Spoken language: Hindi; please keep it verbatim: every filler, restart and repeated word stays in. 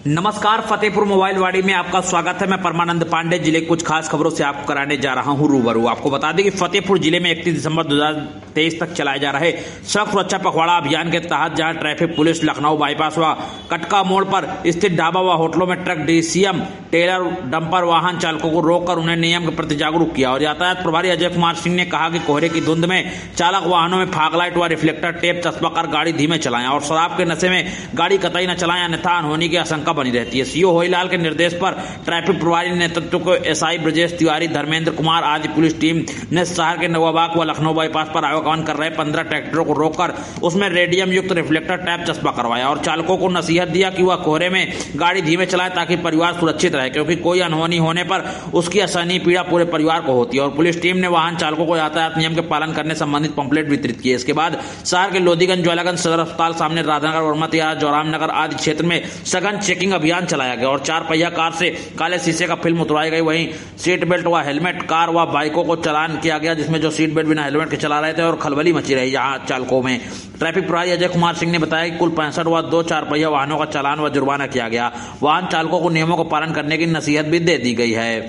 नमस्कार, फतेहपुर मोबाइल वाड़ी में आपका स्वागत है। मैं परमानंद पांडे जिले की कुछ खास खबरों से आपको कराने जा रहा हूं रूबरू। आपको बता दें कि फतेहपुर जिले में इकतीस दिसंबर दो हज़ार तेईस तक चलाए जा रहे सड़क सुरक्षा पखवाड़ा अभियान के तहत जहां ट्रैफिक पुलिस लखनऊ बाईपास व कटका मोड़ पर स्थित ढाबा व होटलों में ट्रक, डीसीएम, टेलर, डंपर वाहन चालकों को रोककर उन्हें नियम के प्रति जागरूक किया। और यातायात प्रभारी अजय कुमार सिंह ने कहा कि कोहरे की धुंध में चालक वाहनों में फागलाइट व रिफ्लेक्टर टेप चस्पा कर गाड़ी धीमे चलाएं और शराब के नशे में गाड़ी कतई न चलाएं, अन्यथा अनहोनी की आशंका बनी रहती है। सीओ होईलाल के निर्देश पर ट्रैफिक प्रभारी नेतृत्व को एसआई ब्रजेश तिवारी, धर्मेंद्र कुमार आदि पुलिस टीम ने शहर के नवाबाग व लखनऊ बाईपास पर आवागमन कर रहे पंद्रह ट्रैक्टरों को रोककर उसमें रेडियम युक्त रिफ्लेक्टर टैप चस्पा करवाया और चालकों को नसीहत दिया कि वह कोहरे में गाड़ी धीमे चलाए ताकि परिवार सुरक्षित रहे, क्योंकि कोई अनहोनी होने पर उसकी असहनीय पीड़ा पूरे परिवार को होती है। और पुलिस टीम ने वाहन चालकों को यातायात नियम के पालन करने संबंधित पंपलेट वितरित किए। इसके बाद शहर के लोधीगंज, ज्वालागंज सदर अस्पताल सामने, राधानगर, वर्मतिया, जौराम नगर आदि क्षेत्र में सघन चेकिंग अभियान चलाया गया और चार पहिया कार से काले शीशे का फिल्म उतरवाई गई। वहीं सीट बेल्ट व हेलमेट, कार व बाइकों को चालान किया गया, जिसमें जो सीट बेल्ट बिना हेलमेट के चला रहे थे और खलबली मची रही यहाँ चालकों में। ट्रैफिक प्रभारी अजय कुमार सिंह ने बताया कि कुल पैंसठ व दो चार पहिया वाहनों का चालान व जुर्माना किया गया। वाहन चालकों को नियमों का पालन करने की नसीहत भी दे दी गई है।